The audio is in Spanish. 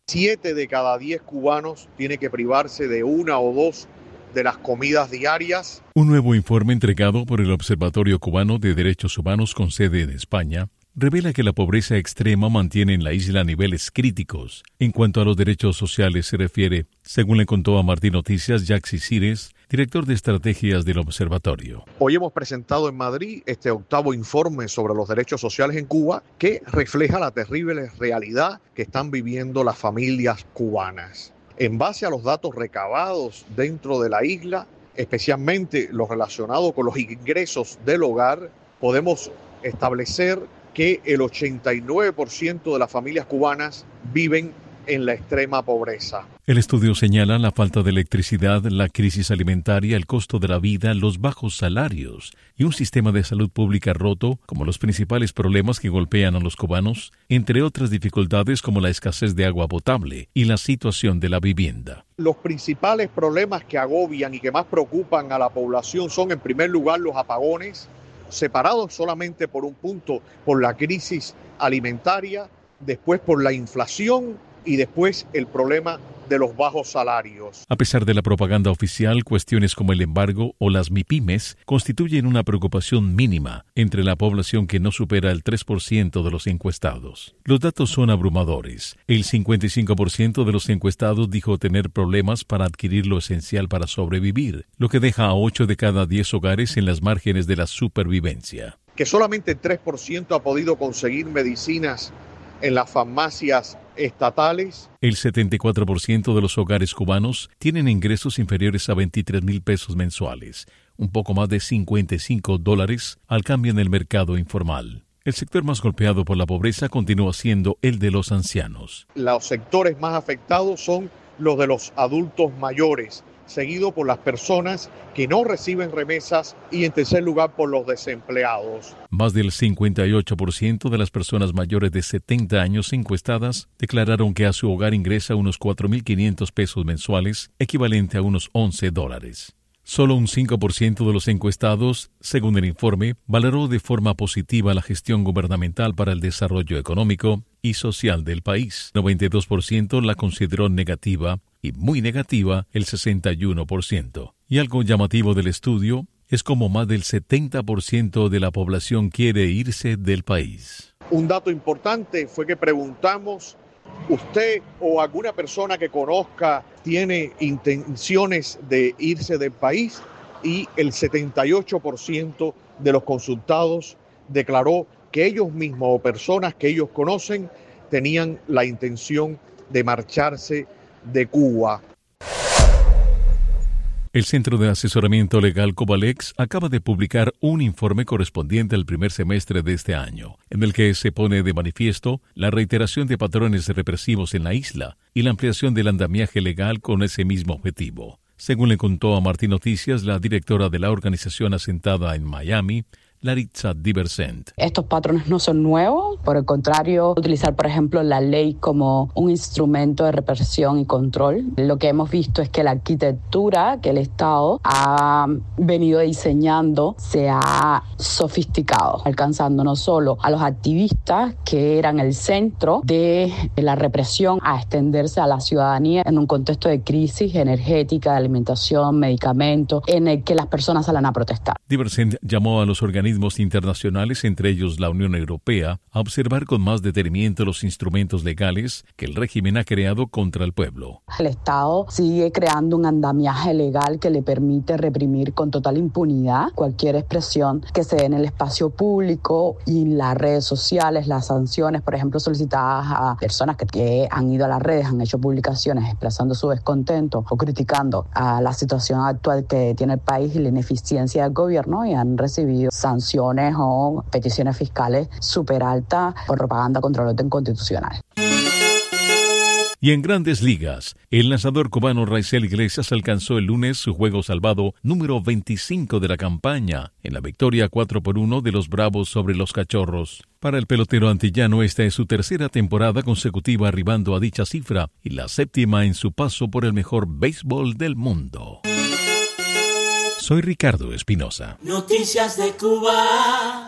7 de cada 10 cubanos tiene que privarse de una o dos de las comidas diarias. Un nuevo informe entregado por el Observatorio Cubano de Derechos Humanos con sede en España revela que la pobreza extrema mantiene en la isla niveles críticos. En cuanto a los derechos sociales se refiere, según le contó a Martín Noticias Yaxi Cires, director de estrategias del observatorio. Hoy hemos presentado en Madrid este 8º informe sobre los derechos sociales en Cuba, que refleja la terrible realidad que están viviendo las familias cubanas. En base a los datos recabados dentro de la isla, especialmente los relacionados con los ingresos del hogar, podemos establecer que el 89% de las familias cubanas viven en la extrema pobreza. El estudio señala la falta de electricidad, la crisis alimentaria, el costo de la vida, los bajos salarios y un sistema de salud pública roto como los principales problemas que golpean a los cubanos, entre otras dificultades como la escasez de agua potable y la situación de la vivienda. Los principales problemas que agobian y que más preocupan a la población son, en primer lugar, los apagones, separados solamente por un punto, por la crisis alimentaria, después por la inflación y después el problema de los bajos salarios. A pesar de la propaganda oficial, cuestiones como el embargo o las MIPYMES constituyen una preocupación mínima entre la población que no supera el 3% de los encuestados. Los datos son abrumadores. El 55% de los encuestados dijo tener problemas para adquirir lo esencial para sobrevivir, lo que deja a 8 de cada 10 hogares en las márgenes de la supervivencia. Que solamente el 3% ha podido conseguir medicinas en las farmacias estatales. El 74% de los hogares cubanos tienen ingresos inferiores a 23,000 pesos mensuales, un poco más de $55 al cambio en el mercado informal. El sector más golpeado por la pobreza continúa siendo el de los ancianos. Los sectores más afectados son los de los adultos mayores, seguido por las personas que no reciben remesas y, en tercer lugar, por los desempleados. Más del 58% de las personas mayores de 70 años encuestadas declararon que a su hogar ingresa unos 4,500 pesos mensuales, equivalente a unos $11. Solo un 5% de los encuestados, según el informe, valoró de forma positiva la gestión gubernamental para el desarrollo económico y social del país. 92% la consideró negativa y muy negativa el 61%. Y algo llamativo del estudio es como más del 70% de la población quiere irse del país. Un dato importante fue que preguntamos: ¿usted o alguna persona que conozca tiene intenciones de irse del país? Y el 78% de los consultados declaró que ellos mismos o personas que ellos conocen tenían la intención de marcharse de Cuba. El Centro de Asesoramiento Legal Cubalex acaba de publicar un informe correspondiente al primer semestre de este año, en el que se pone de manifiesto la reiteración de patrones represivos en la isla y la ampliación del andamiaje legal con ese mismo objetivo. Según le contó a Martín Noticias la directora de la organización asentada en Miami, Laritza Diversent. Estos patrones no son nuevos, por el contrario, utilizar, por ejemplo, la ley como un instrumento de represión y control. Lo que hemos visto es que la arquitectura que el Estado ha venido diseñando se ha sofisticado, alcanzando no solo a los activistas, que eran el centro de la represión, a extenderse a la ciudadanía en un contexto de crisis energética, de alimentación, medicamentos, en el que las personas salen a protestar. Diversent llamó a los organismos internacionales, entre ellos la Unión Europea, a observar con más detenimiento los instrumentos legales que el régimen ha creado contra el pueblo. El Estado sigue creando un andamiaje legal que le permite reprimir con total impunidad cualquier expresión que se dé en el espacio público y las redes sociales. Las sanciones, por ejemplo, solicitadas a personas que han ido a las redes, han hecho publicaciones expresando su descontento o criticando a la situación actual que tiene el país y la ineficiencia del gobierno, y han recibido sanciones o peticiones fiscales súper altas por propaganda contra el orden constitucional. Y en Grandes Ligas, el lanzador cubano Raisel Iglesias alcanzó el lunes su juego salvado número 25 de la campaña en la victoria 4-1 de los Bravos sobre los Cachorros. Para el pelotero antillano, esta es su tercera temporada consecutiva arribando a dicha cifra y la séptima en su paso por el mejor béisbol del mundo. Soy Ricardo Espinosa. Noticias de Cuba.